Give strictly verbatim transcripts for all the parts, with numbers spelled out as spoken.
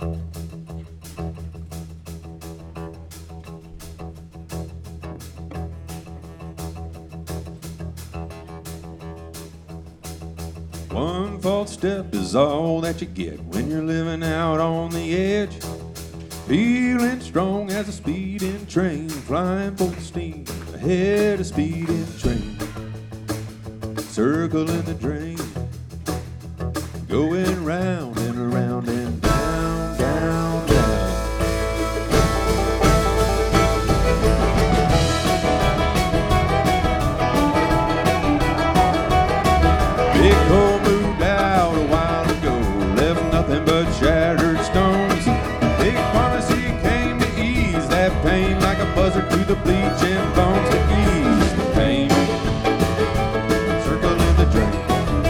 One false step is all that you get when you're living out on the edge. Feeling strong as a speeding train, flying full steam ahead of speeding train. Circling the drain, going round and around and down, down, down. Big hole moved out a while ago, left nothing but shattered stones. Big pharmacy came to ease that pain like a buzzard to the bleaching bones. To ease the pain, circling the drain,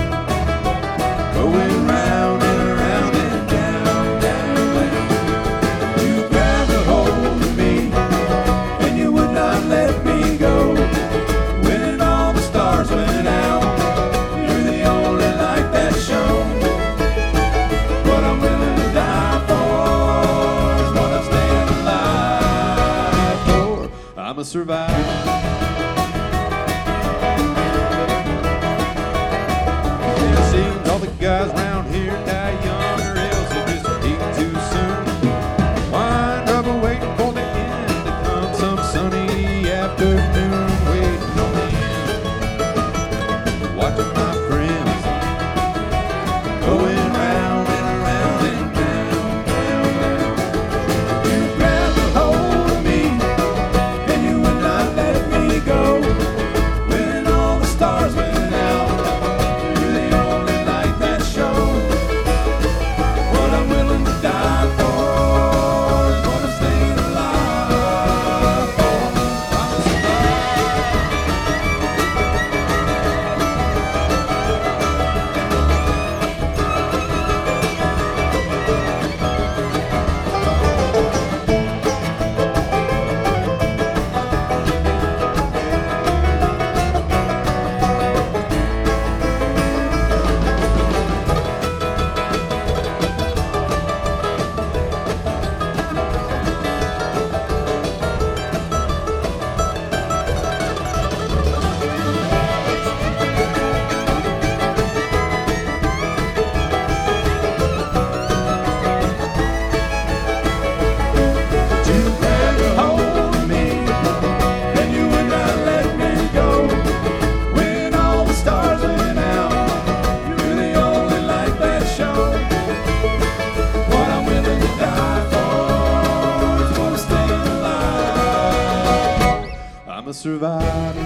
going round and around and down, down, down. You grabbed a hold of me and you would not let me go. When all the stars went out, you're the only light that shone. What I'm willing to die for is what I'm staying alive for. I'm a survivor. It seems all the guys around here die young, or else they disappear too soon. Wind up waiting for the end to come some sunny afternoon, waiting on the end, watching my friends going round and around and down, down, down. You grabbed a hold of me and you would not let me go. When all the stars went out, you're the only light that shone. What I'm willing to die for is what I'm staying alive for. I'm a You grabbed a hold of me and you would not let me go. When all the stars went out, you're the only light that shone. What I'm willing to die for is what I'm staying alive. I'm a survivor.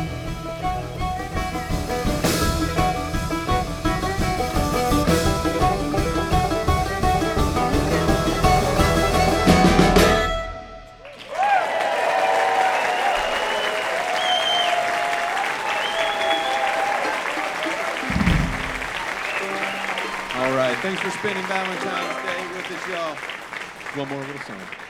All right, thanks for spending Valentine's Day with us, y'all. One more little song.